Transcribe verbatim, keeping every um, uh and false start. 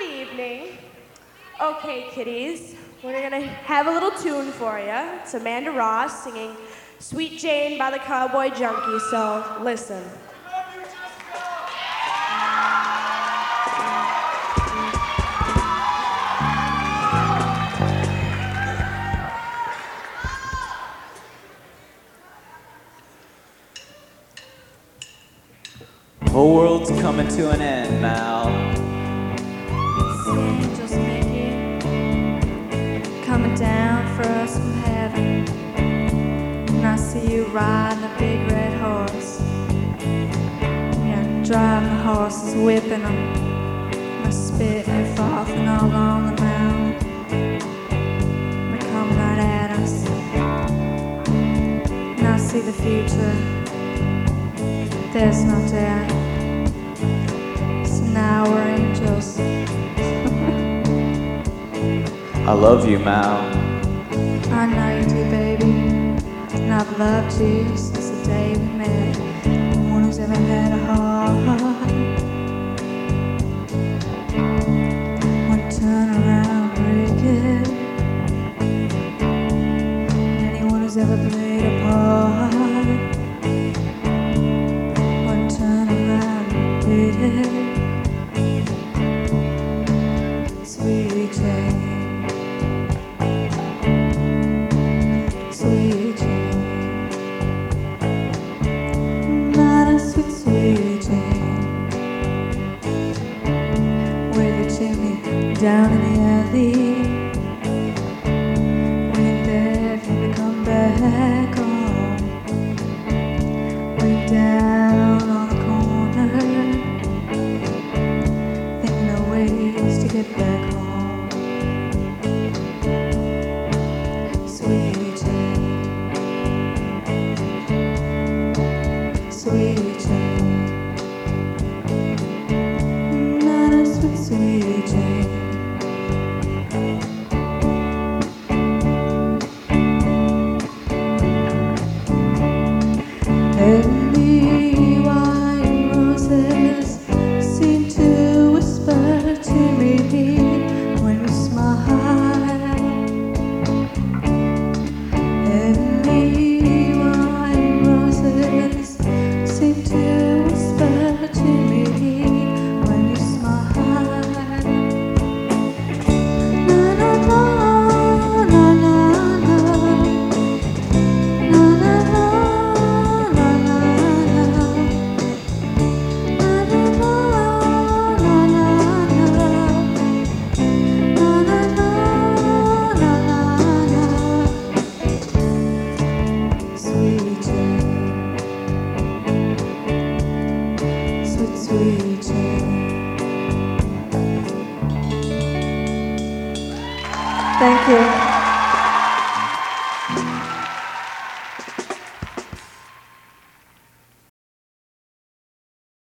Good evening. Okay, kiddies, we're gonna have a little tune for you. It's Amanda Ross singing Sweet Jane by the Cowboy Junkie, so listen. Whole world's coming to an end, Mal. It's the angels, Mickey, coming down for us from heaven. And I see you riding a big red horse. You're driving the horses, whipping them. They're spitting and frothing all along the mountain. They're coming right at us. And I see the future. There's no doubt. So now we're angels. I love you, Mal. I know you do, baby. And I've loved you since the day we met. No one who's ever had a heart would turn around, break it. Anyone who's ever played a part would turn around and beat it. Sweet Jane. Sweet Jane, not a sweet, sweet Jane, with your chimney down in the alley, waiting there for you to come back home, waiting down on the corner, thinking of ways to get back home. Sweet Jane, sweet Jane, not a sweet, sweet Jane. Heavenly white roses seem to whisper to me when you smile. Heavenly white roses seem to whisper to me when you smile. Na na na, na na na, na na na, na na na, na na na, na na na, na na na. Sweet Jane, sweet, sweet Jane. Thank you.